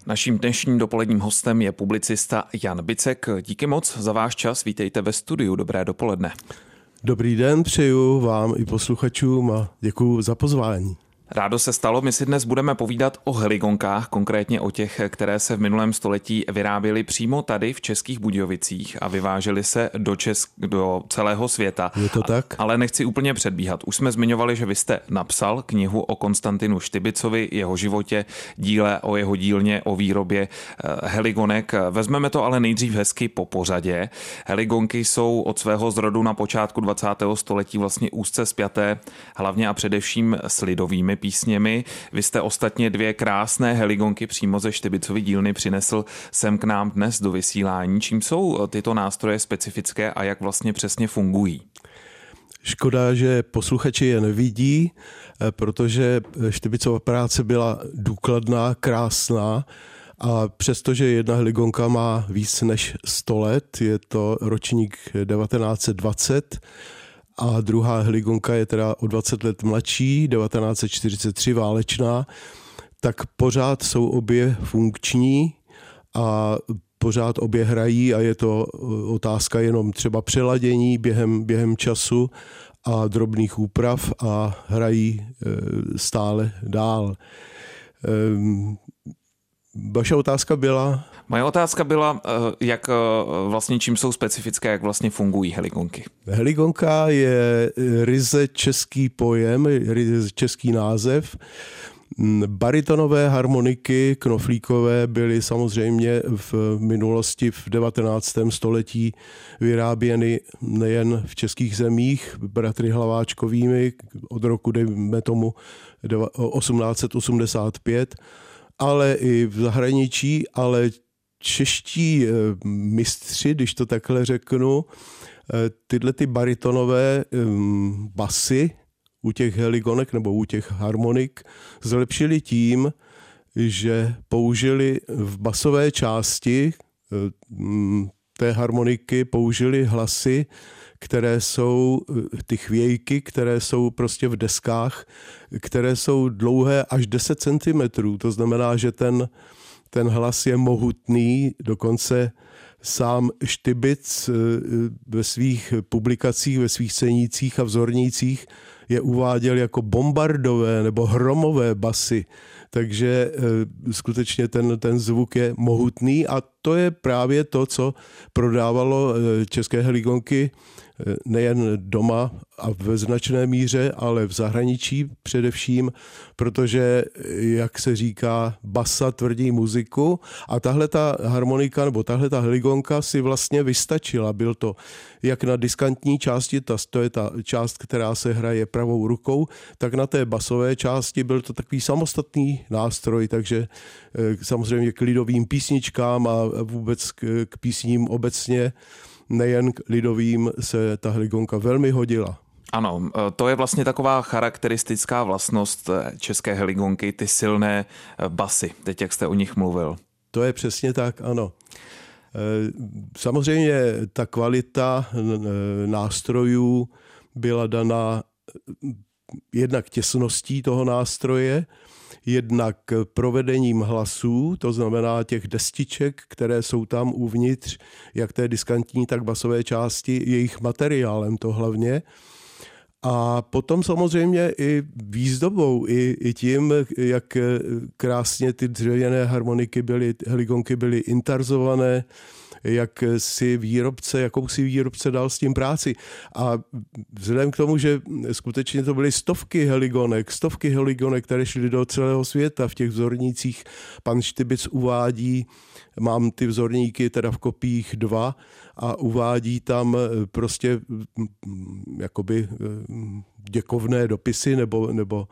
Naším dnešním dopoledním hostem je publicista Jan Bicek. Díky moc za váš čas, vítejte ve studiu, dobré dopoledne. Dobrý den, přeju vám i posluchačům a děkuji za pozvání. Rádo se stalo, my si dnes budeme povídat o heligonkách, konkrétně o těch, které se v minulém století vyráběly přímo tady v Českých Budějovicích a vyvážely se do celého světa. Je to tak? Ale nechci úplně předbíhat. Už jsme zmiňovali, že vy jste napsal knihu o Konstantinu Štybicovi, jeho životě, díle o jeho dílně, o výrobě heligonek. Vezmeme to ale nejdřív hezky po pořadě. Heligonky jsou od svého zrodu na počátku 20. století vlastně úzce spjaté, hlavně a především s lidovými písněmi. Vy jste ostatně dvě krásné heligonky přímo ze Štybicovy dílny přinesl sem k nám dnes do vysílání. Čím jsou tyto nástroje specifické a jak vlastně přesně fungují? Škoda, že posluchači je nevidí, protože Štybicova práce byla důkladná, krásná a přestože jedna heligonka má víc než 100 let, je to ročník 1920, a druhá heligonka je teda o 20 let mladší, 1943 válečná, tak pořád jsou obě funkční a pořád obě hrají a je to otázka jenom třeba přeladění během času a drobných úprav a hrají stále dál. Vaše otázka byla? Moje otázka byla, jak vlastně čím jsou specifické, jak vlastně fungují heligonky. Heligonka je ryze český pojem, ryze český název. Baritonové harmoniky knoflíkové byly samozřejmě v minulosti v 19. století vyráběny nejen v českých zemích bratry Hlaváčkovými od roku, dejme tomu, 1885, ale i v zahraničí, ale čeští mistři, když to takhle řeknu, tyhle ty baritonové basy u těch heligonek nebo u těch harmonik zlepšili tím, že použili v basové části té harmoniky použili hlasy, které jsou ty chvějky, které jsou prostě v deskách, které jsou dlouhé až 10 cm. To znamená, že ten hlas je mohutný, dokonce sám Štybic ve svých publikacích, ve svých cenících a vzornících je uváděl jako bombardové nebo hromové basy. Takže skutečně ten zvuk je mohutný a to je právě to, co prodávalo české heligonky nejen doma a ve značné míře, ale v zahraničí především, protože, jak se říká, basa tvrdí muziku a tahle ta harmonika nebo tahle ta heligonka si vlastně vystačila. Byl to jak na diskantní části, to je ta část, která se hraje pravou rukou, tak na té basové části byl to takový samostatný nástroj, takže samozřejmě k lidovým písničkám a vůbec k písním obecně, nejen k lidovým, se ta heligonka velmi hodila. Ano, to je vlastně taková charakteristická vlastnost české heligonky, ty silné basy, teď jak jste o nich mluvil. To je přesně tak, ano. Samozřejmě ta kvalita nástrojů byla daná jednak těsností toho nástroje, jednak provedením hlasů, to znamená těch destiček, které jsou tam uvnitř, jak té diskantní, tak basové části, jejich materiálem to hlavně. A potom samozřejmě i výzdobou, i tím, jak krásně ty dřevěné heligonky byly intarzované, jakousi výrobce dal s tím práci. A vzhledem k tomu, že skutečně to byly stovky heligonek, které šly do celého světa v těch vzornících, pan Štybic uvádí, mám ty vzorníky teda v kopiích 2 a uvádí tam prostě jakoby děkovné dopisy nebo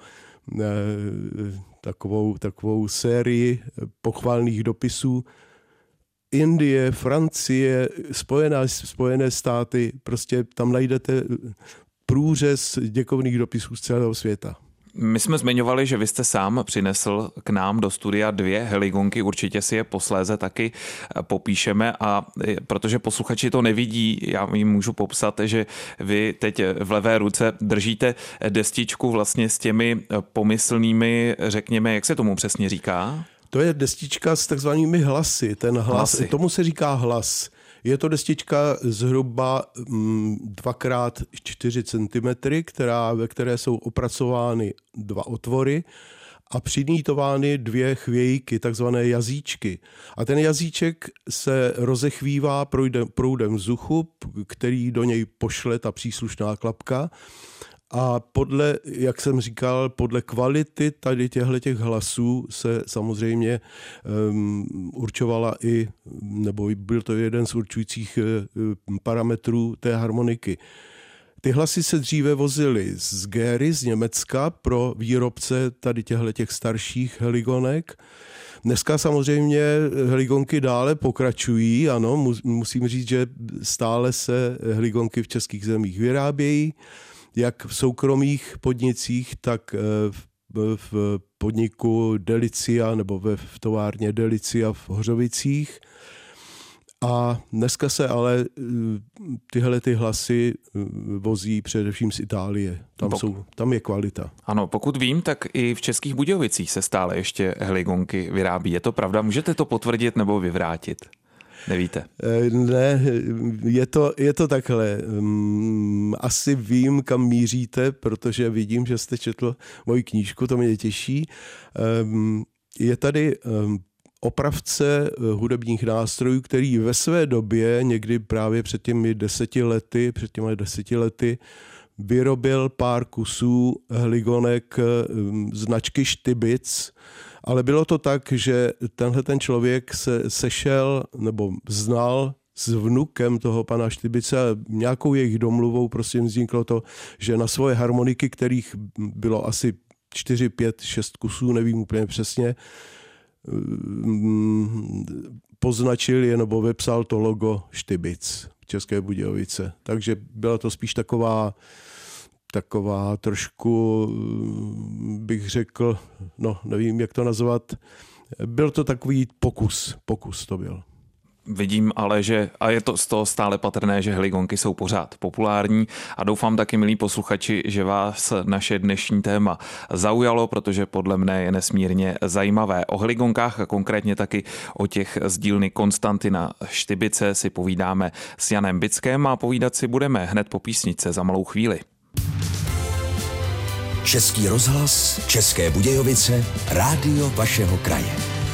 takovou sérii pochvalných dopisů. Indie, Francie, Spojené státy, prostě tam najdete průřez děkovných dopisů z celého světa. My jsme zmiňovali, že vy jste sám přinesl k nám do studia 2 heligonky, určitě si je posléze taky popíšeme a protože posluchači to nevidí, já jim můžu popsat, že vy teď v levé ruce držíte destičku vlastně s těmi pomyslnými, řekněme, jak se tomu přesně říká? To je destička s takzvanými hlasy. Ten hlasy. Tomu se říká hlas. Je to destička zhruba 2x4 cm, ve které jsou opracovány 2 otvory a přinýtovány 2 chvějky, takzvané jazíčky. A ten jazíček se rozechvívá proudem vzduchu, který do něj pošle ta příslušná klapka. A podle, jak jsem říkal, podle kvality tady těch hlasů se samozřejmě určovala nebo byl to jeden z určujících parametrů té harmoniky. Ty hlasy se dříve vozily z Géry, z Německa, pro výrobce tady těch starších heligonek. Dneska samozřejmě heligonky dále pokračují, ano, musím říct, že stále se heligonky v českých zemích vyrábějí, jak v soukromých podnicích, tak v podniku Delicia nebo v továrně Delicia v Hořovicích. A dneska se ale tyhle hlasy vozí především z Itálie. Tam je kvalita. Ano, pokud vím, tak i v Českých Budějovicích se stále ještě heligonky vyrábí. Je to pravda? Můžete to potvrdit nebo vyvrátit? Nevíte? Ne, je to takhle. Asi vím, kam míříte, protože vidím, že jste četl moji knížku, to mě těší. Je tady opravce hudebních nástrojů, který ve své době, někdy právě před těmi 10 lety, vyrobil pár kusů heligonek značky Stybic, ale bylo to tak, že ten člověk se sešel nebo znal s vnukem toho pana Stybice a nějakou jejich domluvou prostě vzniklo to, že na svoje harmoniky, kterých bylo asi 4, 5, 6 kusů, nevím úplně přesně, poznačil je nebo vepsal to logo Stybic České Budějovice. Takže byla to spíš taková trošku, bych řekl, nevím, jak to nazvat, byl to takový pokus to byl. Vidím ale, a je to z toho stále patrné, že heligonky jsou pořád populární a doufám taky, milí posluchači, že vás naše dnešní téma zaujalo, protože podle mne je nesmírně zajímavé. O heligonkách a konkrétně taky o těch z dílny Konstantina Stybice si povídáme s Janem Bickem a povídat si budeme hned po písničce za malou chvíli. Český rozhlas, České Budějovice, rádio vašeho kraje.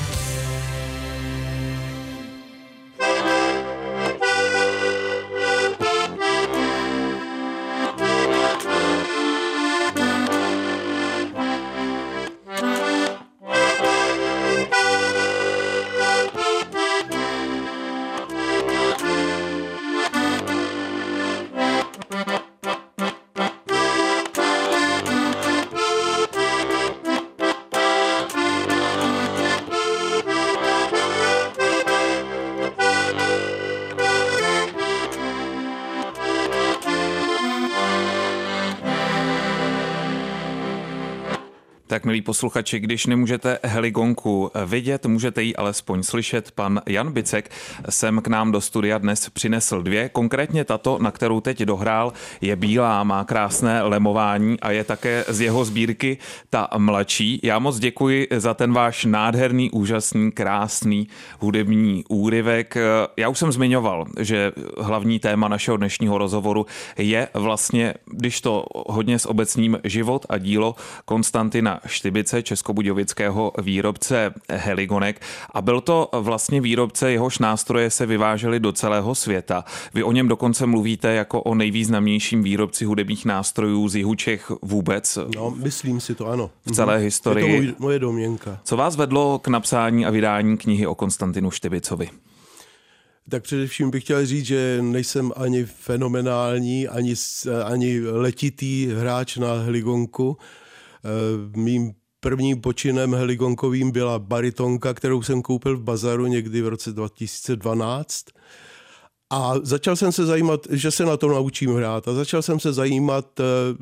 Tak, milí posluchači, když nemůžete heligonku vidět, můžete ji alespoň slyšet. Pan Jan Bicek sem k nám do studia dnes přinesl 2. Konkrétně tato, na kterou teď dohrál, je bílá, má krásné lemování a je také z jeho sbírky ta mladší. Já moc děkuji za ten váš nádherný, úžasný, krásný hudební úryvek. Já už jsem zmiňoval, že hlavní téma našeho dnešního rozhovoru je vlastně, když to hodně s obecním, život a dílo Konstantina Stybice, českobudějovického výrobce heligonek, a byl to vlastně výrobce, jehož nástroje se vyvážely do celého světa. Vy o něm dokonce mluvíte jako o nejvýznamnějším výrobci hudebních nástrojů z jihu Čech vůbec. No, myslím si to, ano. V celé historii. Je to moje domněnka. Co vás vedlo k napsání a vydání knihy o Konstantinu Stybicovi? Tak především bych chtěl říct, že nejsem ani fenomenální, ani letitý hráč na heligonku. Mým prvním počinem heligonkovým byla baritonka, kterou jsem koupil v bazaru někdy v roce 2012. A začal jsem se zajímat, že se na to naučím hrát. A začal jsem se zajímat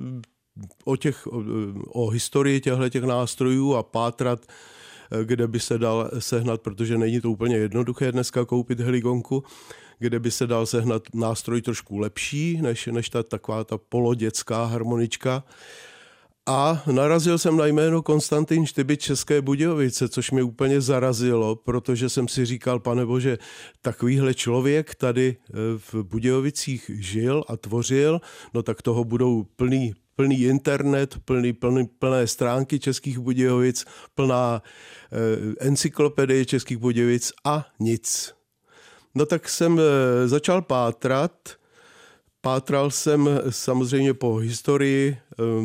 o historii těchto nástrojů a pátrat, kde by se dal sehnat, protože není to úplně jednoduché dneska koupit heligonku, kde by se dal sehnat nástroj trošku lepší, než taková ta polodětská harmonička. A narazil jsem na jméno Konstantin Štybic České Budějovice, což mě úplně zarazilo, protože jsem si říkal, pane bože, takovýhle člověk tady v Budějovicích žil a tvořil, no tak toho budou plný internet, plné stránky Českých Budějovic, plná encyklopedie Českých Budějovic a nic. No tak jsem začal pátrat. Pátral jsem samozřejmě po historii,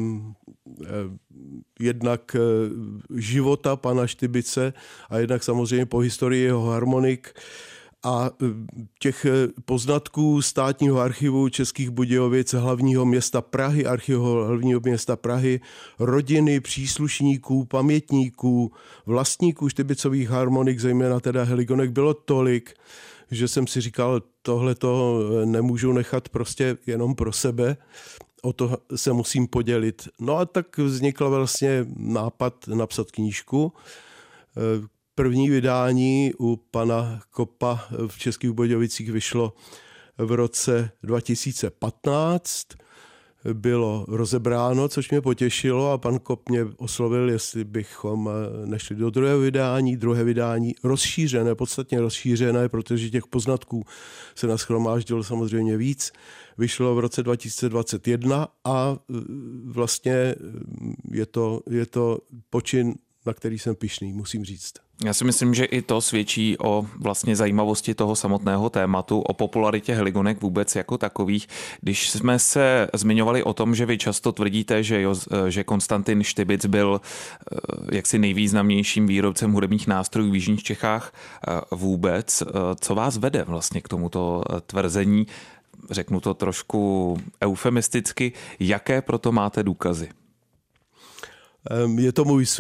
jednak života pana Štybice a jednak samozřejmě po historii jeho harmonik a těch poznatků Státního archivu Českých Budějovic, hlavního města Prahy, archivu hlavního města Prahy, rodiny, příslušníků, pamětníků, vlastníků Štybicových harmonik, zejména teda heligonek, bylo tolik, že jsem si říkal, tohleto nemůžu nechat prostě jenom pro sebe, o to se musím podělit. No a tak vznikl vlastně nápad napsat knížku. První vydání u pana Kopa v Českých Budějovicích vyšlo v roce 2015. Bylo rozebráno, což mě potěšilo a pan Kop mě oslovil, jestli bychom nešli do druhého vydání. Druhé vydání rozšířené, podstatně rozšířené, protože těch poznatků se nashromáždilo samozřejmě víc. Vyšlo v roce 2021 a vlastně je to počin, na který jsem pyšný, musím říct. Já si myslím, že i to svědčí o vlastně zajímavosti toho samotného tématu, o popularitě heligonek vůbec jako takových. Když jsme se zmiňovali o tom, že vy často tvrdíte, že Konstantin Štybic byl jaksi nejvýznamnějším výrobcem hudebních nástrojů v jižních Čechách vůbec, co vás vede vlastně k tomuto tvrzení? Řeknu to trošku eufemisticky. Jaké proto máte důkazy? Je to můj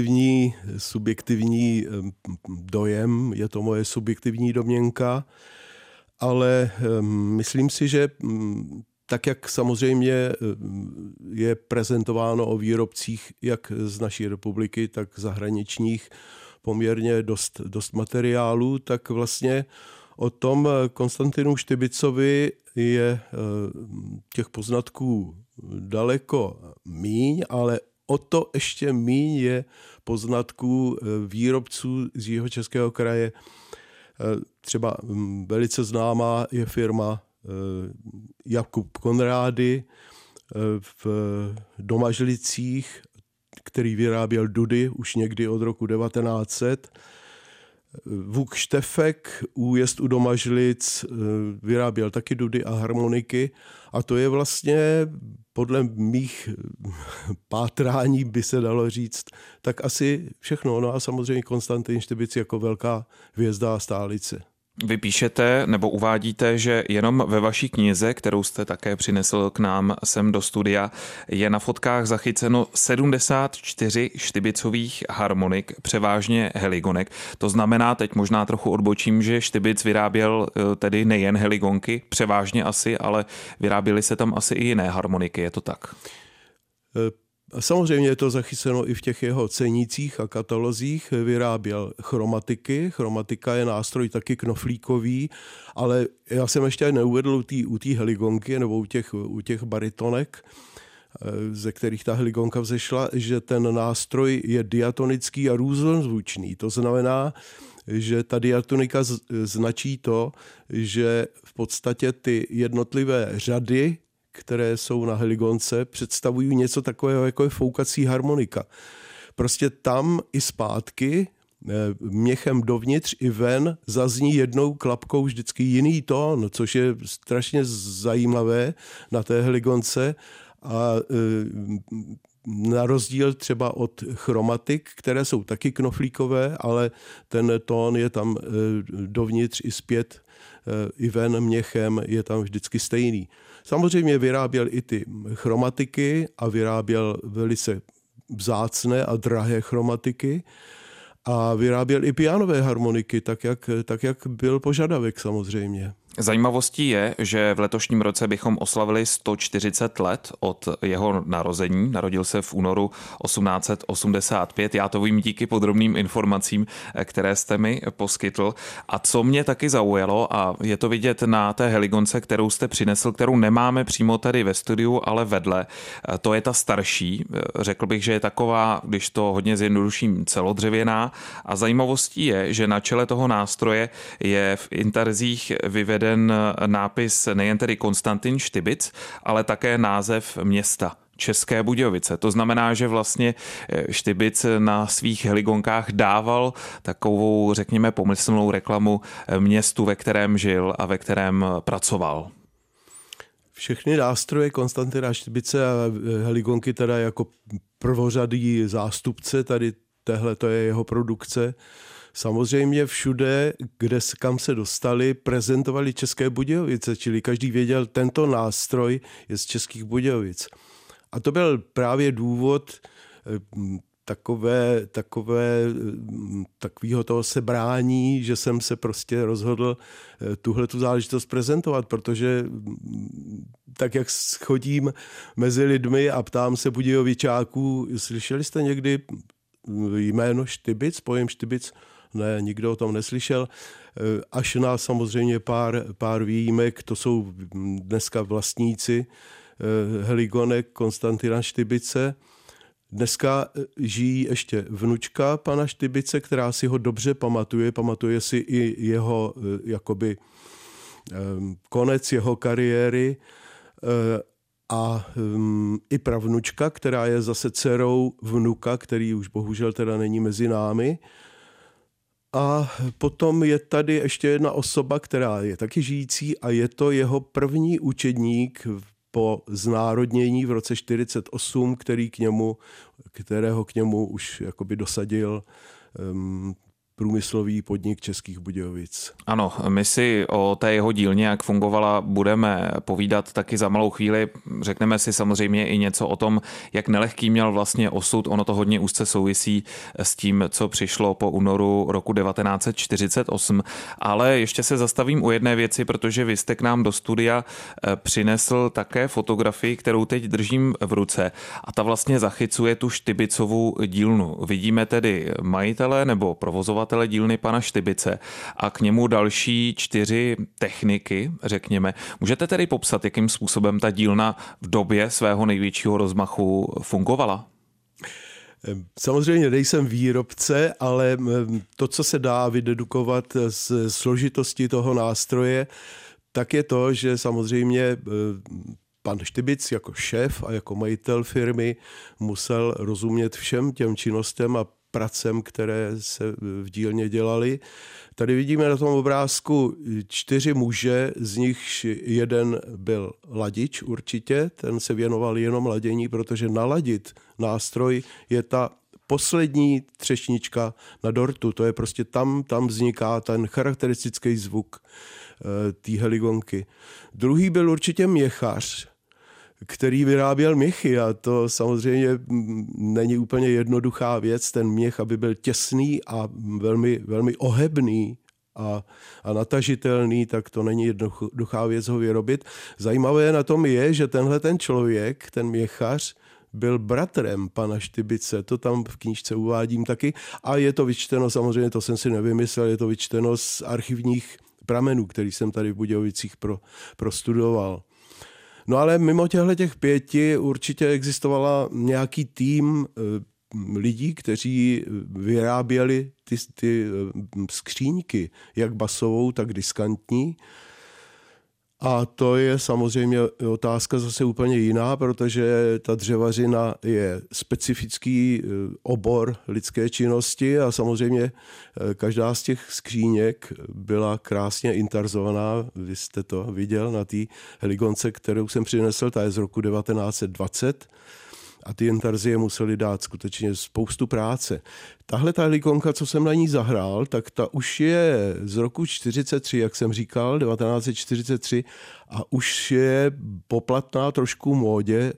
subjektivní dojem, je to moje subjektivní domněnka, ale myslím si, že tak, jak samozřejmě je prezentováno o výrobcích jak z naší republiky, tak zahraničních poměrně dost materiálů, tak vlastně o tom Konstantinu Štybicovi je těch poznatků daleko míň, ale o to ještě míň je poznatků výrobců z Jihočeského kraje. Třeba velice známá je firma Jakub Konrády v Domažlicích, který vyráběl dudy už někdy od roku 1900. Vuk Štefek, újezd u Domažlic, vyráběl taky dudy a harmoniky a to je vlastně podle mých pátrání, by se dalo říct, tak asi všechno. No a samozřejmě Konstantin Štybic jako velká hvězda a stálice. Vy píšete nebo uvádíte, že jenom ve vaší knize, kterou jste také přinesl k nám sem do studia, je na fotkách zachyceno 74 Štybicových harmonik, převážně heligonek. To znamená, teď možná trochu odbočím, že Štybic vyráběl tedy nejen heligonky, převážně asi, ale vyráběly se tam asi i jiné harmoniky, je to tak? Samozřejmě je to zachyceno i v těch jeho cenících a katalozích. Vyráběl chromatiky. Chromatika je nástroj taky knoflíkový, ale já jsem ještě neuvedl u té heligonky nebo u těch baritonek, ze kterých ta heligonka vzešla, že ten nástroj je diatonický a různozvučný. To znamená, že ta diatonika značí to, že v podstatě ty jednotlivé řady, které jsou na heligonce, představují něco takového, jako je foukací harmonika. Prostě tam i zpátky, měchem dovnitř i ven, zazní jednou klapkou vždycky jiný tón, což je strašně zajímavé na té heligonce a na rozdíl třeba od chromatik, které jsou taky knoflíkové, ale ten tón je tam dovnitř i zpět, i ven měchem je tam vždycky stejný. Samozřejmě vyráběl i ty chromatiky a vyráběl velice vzácné a drahé chromatiky a vyráběl i pianové harmoniky, tak jak byl požadavek samozřejmě. Zajímavostí je, že v letošním roce bychom oslavili 140 let od jeho narození. Narodil se v únoru 1885. Já to vím díky podrobným informacím, které jste mi poskytl. A co mě taky zaujalo, a je to vidět na té heligonce, kterou jste přinesl, kterou nemáme přímo tady ve studiu, ale vedle, to je ta starší. Řekl bych, že je taková, když to hodně zjednoduším, celodřevěná. A zajímavostí je, že na čele toho nástroje je v intarzích vyveden nápis nejen tedy Konstantin Štybic, ale také název města České Budějovice. To znamená, že vlastně Štybic na svých heligonkách dával takovou, řekněme, pomyslnou reklamu městu, ve kterém žil a ve kterém pracoval. Všechny nástroje Konstantina Štybice a heligonky teda jako prvořadý zástupce, tady tehle to je jeho produkce. Samozřejmě všude, kam se dostali, prezentovali České Budějovice, čili každý věděl, tento nástroj je z Českých Budějovic. A to byl právě důvod takového toho sebrání, že jsem se prostě rozhodl tuhletu záležitost prezentovat, protože tak, jak chodím mezi lidmi a ptám se Budějovičáků, slyšeli jste někdy jméno Štybic, pojem Štybic? Ne, nikdo o tom neslyšel. Až na samozřejmě pár výjimek, to jsou dneska vlastníci heligonek Konstantina Štybice. Dneska žijí ještě vnučka pana Štybice, která si ho dobře pamatuje si i jeho jakoby konec jeho kariéry a i pravnučka, která je zase dcerou vnuka, který už bohužel teda není mezi námi. A potom je tady ještě jedna osoba, která je taky žijící a je to jeho první učedník po znárodnění v roce 1948, kterého k němu už jakoby dosadil průmyslový podnik Českých Budějovic. Ano, my si o té jeho dílně, jak fungovala, budeme povídat taky za malou chvíli. Řekneme si samozřejmě i něco o tom, jak nelehký měl vlastně osud. Ono to hodně úzce souvisí s tím, co přišlo po únoru roku 1948. Ale ještě se zastavím u jedné věci, protože vy jste k nám do studia přinesl také fotografii, kterou teď držím v ruce. A ta vlastně zachycuje tu Štybicovu dílnu. Vidíme tedy majitele nebo provozovatele dílny pana Štybice a k němu další 4 techniky, řekněme. Můžete tedy popsat, jakým způsobem ta dílna v době svého největšího rozmachu fungovala? Samozřejmě nejsem výrobce, ale to, co se dá vydedukovat z složitosti toho nástroje, tak je to, že samozřejmě pan Štybic jako šéf a jako majitel firmy musel rozumět všem těm činnostem a pracem, které se v dílně dělaly. Tady vidíme na tom obrázku 4 muže, z nich jeden byl ladič určitě, ten se věnoval jenom ladění, protože naladit nástroj je ta poslední třešnička na dortu, to je prostě tam vzniká ten charakteristický zvuk té heligonky. Druhý byl určitě měchař, který vyráběl měchy a to samozřejmě není úplně jednoduchá věc, ten měch, aby byl těsný a velmi, velmi ohebný a natažitelný, tak to není jednoduchá věc ho vyrobit. Zajímavé na tom je, že ten člověk, ten měchař, byl bratrem pana Štybice, to tam v knížce uvádím taky a je to vyčteno, samozřejmě to jsem si nevymyslel, je to vyčteno z archivních pramenů, který jsem tady v Budějovicích prostudoval. No ale mimo těch 5 určitě existovala nějaký tým lidí, kteří vyráběli ty skříňky, jak basovou, tak diskantní. A to je samozřejmě otázka zase úplně jiná, protože ta dřevařina je specifický obor lidské činnosti a samozřejmě každá z těch skříněk byla krásně intarzovaná. Vy jste to viděl na té heligonce, kterou jsem přinesl, ta je z roku 1920. A ty intarzie museli dát skutečně spoustu práce. Tahle ta heligonka, co jsem na ní zahrál, tak ta už je z roku 1943, jak jsem říkal, 1943 a už je poplatná trošku módě.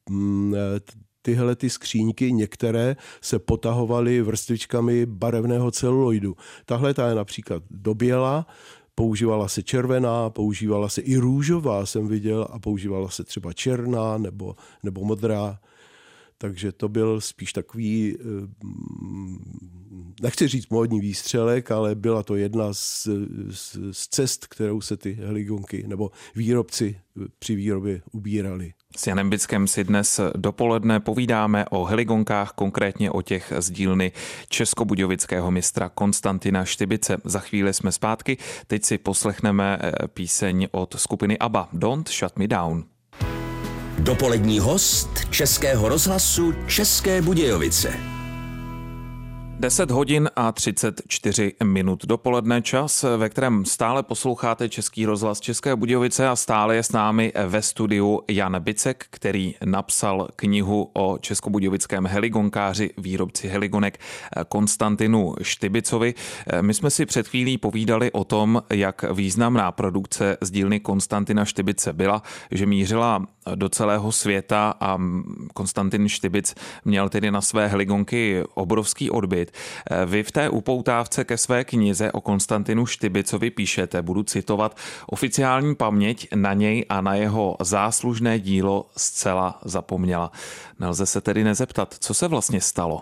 Tyhle ty skříňky, některé se potahovaly vrstvičkami barevného celuloidu. Tahle ta je například doběla, Používala se červená, používala se i růžová, jsem viděl, a používala se třeba černá nebo modrá. Takže to byl spíš takový, nechci říct módní výstřelek, ale byla to jedna z cest, kterou se ty heligonky nebo výrobci při výrobě ubírali. S Janem Bickem si dnes dopoledne povídáme o heligonkách, konkrétně o těch z dílny českobudějovického mistra Konstantina Štybice. Za chvíli jsme zpátky, teď si poslechneme píseň od skupiny ABBA, Don't Shut Me Down. Dopolední host Českého rozhlasu České Budějovice. 10 hodin a 34 minut dopoledne, čas, ve kterém stále posloucháte Český rozhlas České Budějovice, a stále je s námi ve studiu Jan Bicek, který napsal knihu o českobudějovickém heligonkáři, výrobci heligonek Konstantinu Štybicovi. My jsme si před chvílí povídali o tom, jak významná produkce z dílny Konstantina Štybice byla, že mířila do celého světa a Konstantin Štybic měl tedy na své heligonky obrovský odbyt. Vy v té upoutávce ke své knize o Konstantinu Štybicovi píšete, budu citovat, oficiální paměť na něj a na jeho záslužné dílo zcela zapomněla. Nelze se tedy nezeptat, co se vlastně stalo?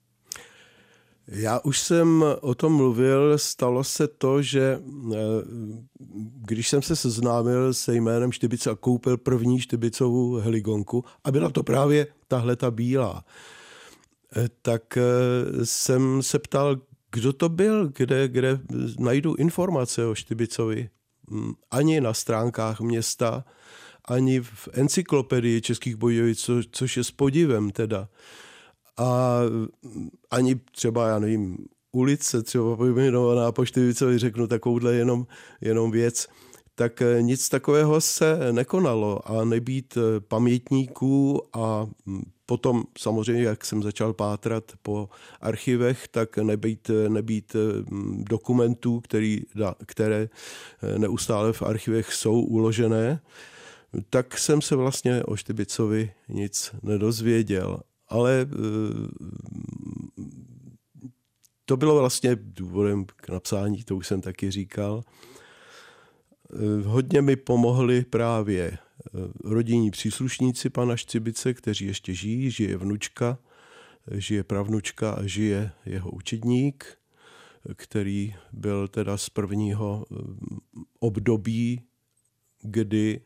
Já už jsem o tom mluvil, stalo se to, že když jsem se seznámil se jménem Štybice a koupil první Štybicovu heligonku, a byla to právě tahle ta bílá, tak jsem se ptal, kdo to byl, kde najdu informace o Štybicovi. Ani na stránkách města, ani v encyklopedii Českých Budějovic, což je s podivem teda. A ani třeba, já nevím, ulice třeba pojmenovaná po Štybicovi, řeknu takovouhle jenom věc, tak nic takového se nekonalo a nebýt pamětníků a potom samozřejmě, jak jsem začal pátrat po archivech, tak nebýt dokumentů, které neustále v archivech jsou uložené, tak jsem se vlastně o Štybicovi nic nedozvěděl. Ale to bylo vlastně důvodem k napsání, to už jsem taky říkal. Hodně mi pomohli právě rodinní příslušníci pana Štybice, kteří ještě žijí, žije vnučka, žije pravnučka a žije jeho učedník, který byl teda z prvního období, kdy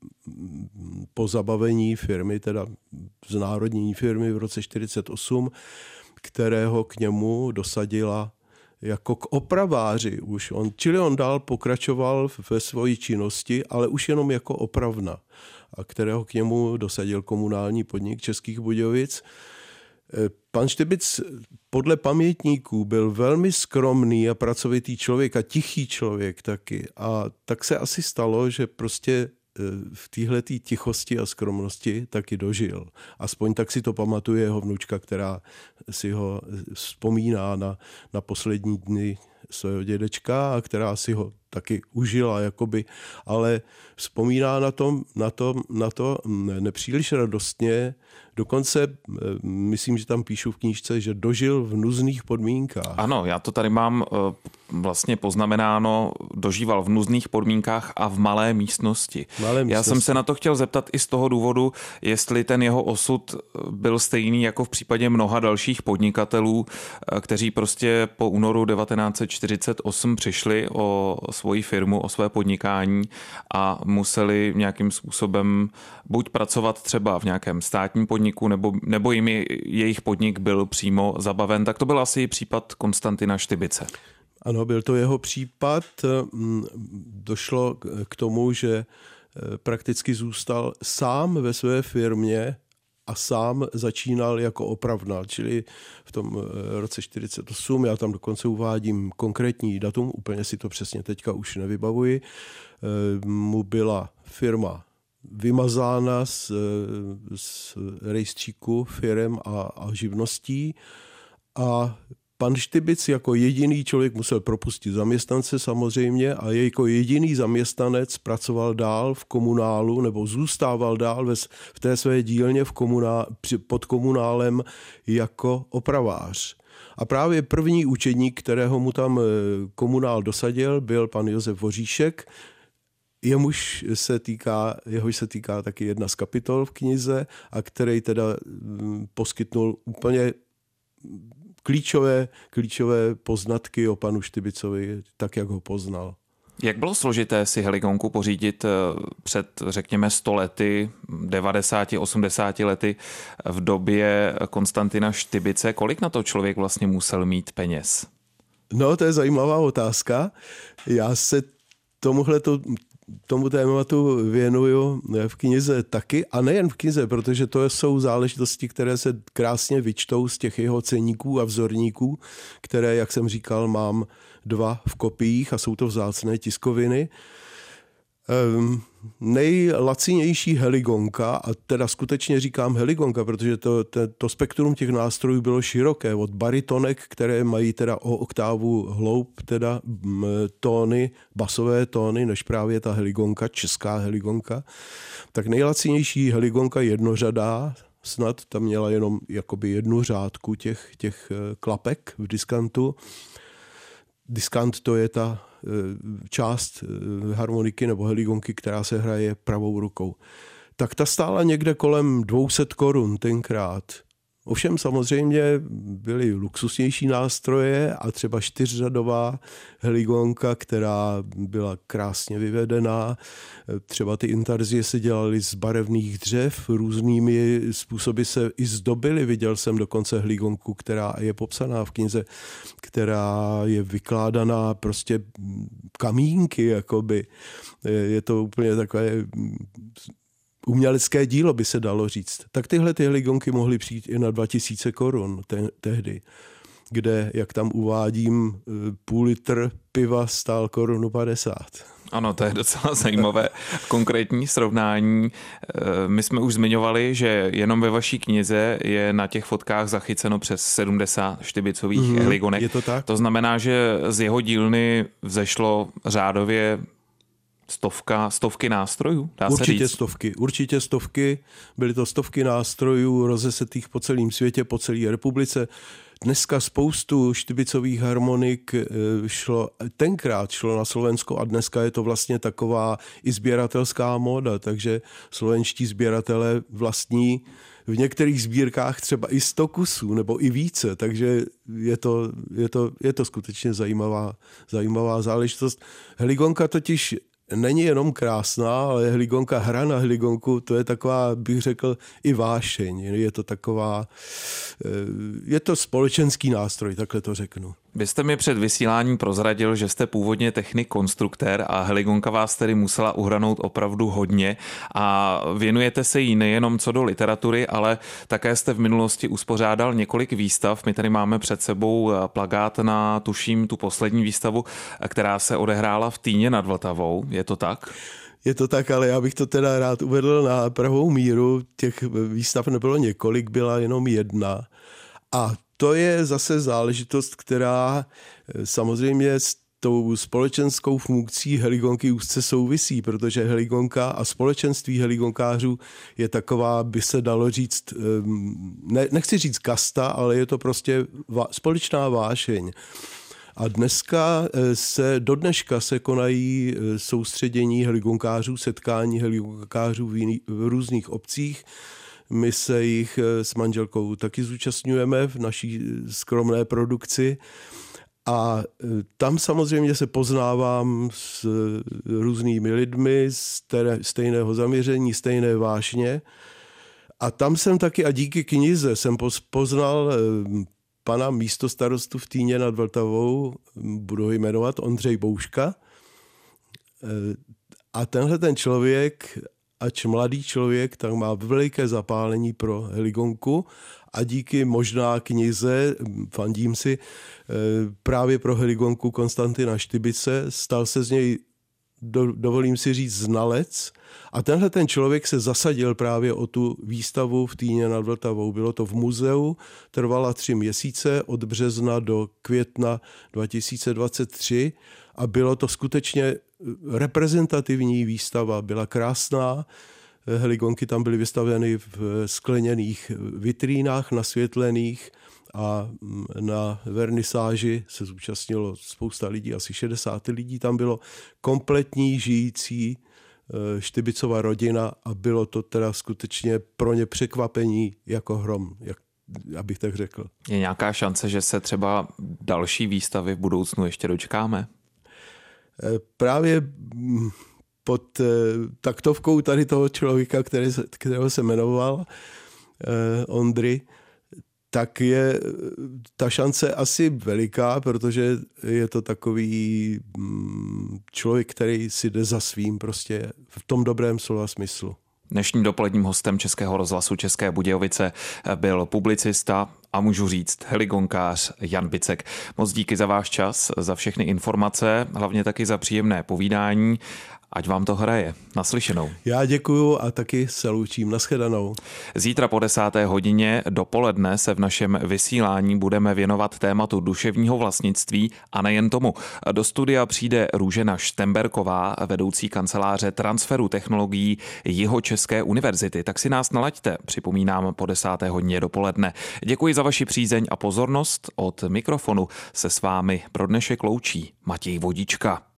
po zabavení firmy, teda znárodnění firmy v roce 1948, kterého k němu dosadila jako k opraváři už. Čili on dál pokračoval ve své činnosti, ale už jenom jako opravna, a kterého k němu dosadil komunální podnik Českých Budějovic. Pan Štybic podle pamětníků byl velmi skromný a pracovitý člověk a tichý člověk taky. A tak se asi stalo, že prostě v téhletý tichosti a skromnosti taky dožil. Aspoň tak si to pamatuje jeho vnučka, která si ho vzpomíná na poslední dny svého dědečka a která si ho taky užila, jakoby, ale vzpomíná na to nepříliš radostně. Dokonce myslím, že tam píšu v knížce, že dožil v nuzných podmínkách. Ano, já to tady mám vlastně poznamenáno, dožíval v nuzných podmínkách a v malé místnosti. Já jsem se na to chtěl zeptat i z toho důvodu, jestli ten jeho osud byl stejný jako v případě mnoha dalších podnikatelů, kteří prostě po únoru 1948 přišli o svoji firmu, o své podnikání a museli nějakým způsobem buď pracovat třeba v nějakém státním podniku, nebo jim jejich podnik byl přímo zabaven. Tak to byl asi případ Konstantina Štybice. Ano, byl to jeho případ. Došlo k tomu, že prakticky zůstal sám ve své firmě a sám začínal jako opravna, čili v tom roce 1948, já tam dokonce uvádím konkrétní datum, úplně si to přesně teďka už nevybavuji, mu byla firma vymazána z rejstříku firem a živností a pan Štybic jako jediný člověk musel propustit zaměstnance samozřejmě a jako jediný zaměstnanec pracoval dál v komunálu nebo zůstával dál v té své dílně pod komunálem jako opravář. A právě první učedník, kterého mu tam komunál dosadil, byl pan Josef Voříšek, jehož se týká taky jedna z kapitol v knize a který teda poskytnul úplně klíčové poznatky o panu Štybicovi, tak jak ho poznal. Jak bylo složité si heligonku pořídit před, řekněme, 100 lety, 90, 80 lety v době Konstantina Štybice? Kolik na to člověk vlastně musel mít peněz? No, to je zajímavá otázka. Já se tomu tématu věnuju v knize taky, a nejen v knize, protože to jsou záležitosti, které se krásně vyčtou z těch jeho ceníků a vzorníků, které, jak jsem říkal, mám 2 v kopiích a jsou to vzácné tiskoviny. Nejlacinější heligonka, a teda skutečně říkám heligonka, protože to spektrum těch nástrojů bylo široké, od baritonek, které mají teda o oktávu hloub, teda tóny, basové tóny, než právě ta heligonka, česká heligonka, tak nejlacinější heligonka jednořadá, snad tam měla jenom jakoby jednu řádku těch klapek v diskantu. Diskant to je ta část harmoniky nebo heligonky, která se hraje pravou rukou. Tak ta stála někde kolem 200 korun tenkrát. Ovšem samozřejmě byly luxusnější nástroje a třeba 4řadová heligonka, která byla krásně vyvedená. Třeba ty intarzie se dělaly z barevných dřev, různými způsoby se i zdobily. Viděl jsem dokonce heligonku, která je popsaná v knize, která je vykládaná prostě kamínky, jakoby. Je to úplně takové umělecké dílo, by se dalo říct. Tak tyhle ty heligonky mohly přijít i na 2000 korun tehdy, kde, jak tam uvádím, půl litr piva stál 1,50 Kč. Ano, to je docela zajímavé konkrétní srovnání. My jsme už zmiňovali, že jenom ve vaší knize je na těch fotkách zachyceno přes 70 Štybicových heligonek. Je to tak? To znamená, že z jeho dílny vzešlo řádově stovky nástrojů, dá se říct? Určitě stovky. Byly to stovky nástrojů rozesetých po celém světě, po celé republice. Dneska spoustu Štybicových harmonik tenkrát šlo na Slovensko a dneska je to vlastně taková i sběratelská móda, takže slovenští sběratelé vlastní v některých sbírkách třeba i 100 kusů nebo i více, takže je to skutečně zajímavá záležitost. Heligonka totiž není jenom krásná, ale heligonka, hra na heligonku, to je taková, bych řekl, i vášeň. Je to společenský nástroj, takhle to řeknu. Vy jste mi před vysíláním prozradil, že jste původně technik konstruktér a heligonka vás tedy musela uhranout opravdu hodně a věnujete se jí nejenom co do literatury, ale také jste v minulosti uspořádal několik výstav. My tady máme před sebou plakát na, tuším, tu poslední výstavu, která se odehrála v Týně nad Vltavou. Je to tak? Je to tak, ale já bych to teda rád uvedl na pravou míru. Těch výstav nebylo několik, byla jenom jedna. A to je zase záležitost, která samozřejmě s tou společenskou funkcí heligonky úzce souvisí, protože heligonka a společenství heligonkářů je taková, by se dalo říct, nechci říct kasta, ale je to prostě společná vášeň. A do dneška se konají soustředění heligonkářů, setkání heligonkářů v různých obcích. My se jich s manželkou taky zúčastňujeme v naší skromné produkci a tam samozřejmě se poznávám s různými lidmi stejného zaměření, stejné vášně a tam jsem taky a díky knize jsem poznal pana místostarostu v Týně nad Vltavou, budu ho jmenovat Ondřej Bouška, a tenhle ten člověk, ač mladý člověk, tak má veliké zapálení pro heligonku a díky možná knize, fandím si, právě pro heligonku Konstantina Štybice, stal se z něj, dovolím si říct, znalec. A tenhle ten člověk se zasadil právě o tu výstavu v Týně nad Vltavou. Bylo to v muzeu, trvala 3 měsíce, od března do května 2023 a bylo to skutečně reprezentativní výstava, byla krásná, heligonky tam byly vystaveny v skleněných vitrínách, nasvětlených, a na vernisáži se zúčastnilo spousta lidí, asi 60 lidí tam bylo, kompletní žijící Štybicova rodina, a bylo to teda skutečně pro ně překvapení jako hrom, abych tak řekl. Je nějaká šance, že se třeba další výstavy v budoucnu ještě dočkáme? Právě pod taktovkou tady toho člověka, kterého se jmenoval Ondry, tak je ta šance asi veliká, protože je to takový člověk, který si jde za svým prostě v tom dobrém slova smyslu. Dnešním dopoledním hostem Českého rozhlasu České Budějovice byl publicista a můžu říct heligonkář Jan Bicek. Moc díky za váš čas, za všechny informace, hlavně taky za příjemné povídání. Ať vám to hraje. Naslyšenou. Já děkuju a taky se loučím. Nashledanou. Zítra po 10. hodině dopoledne se v našem vysílání budeme věnovat tématu duševního vlastnictví a nejen tomu. Do studia přijde Růžena Štemberková, vedoucí kanceláře transferu technologií Jihočeské univerzity. Tak si nás nalaďte, připomínám, po 10. hodině dopoledne. Děkuji za vaši přízeň a pozornost. Od mikrofonu se s vámi pro dnešek loučí Matěj Vodička.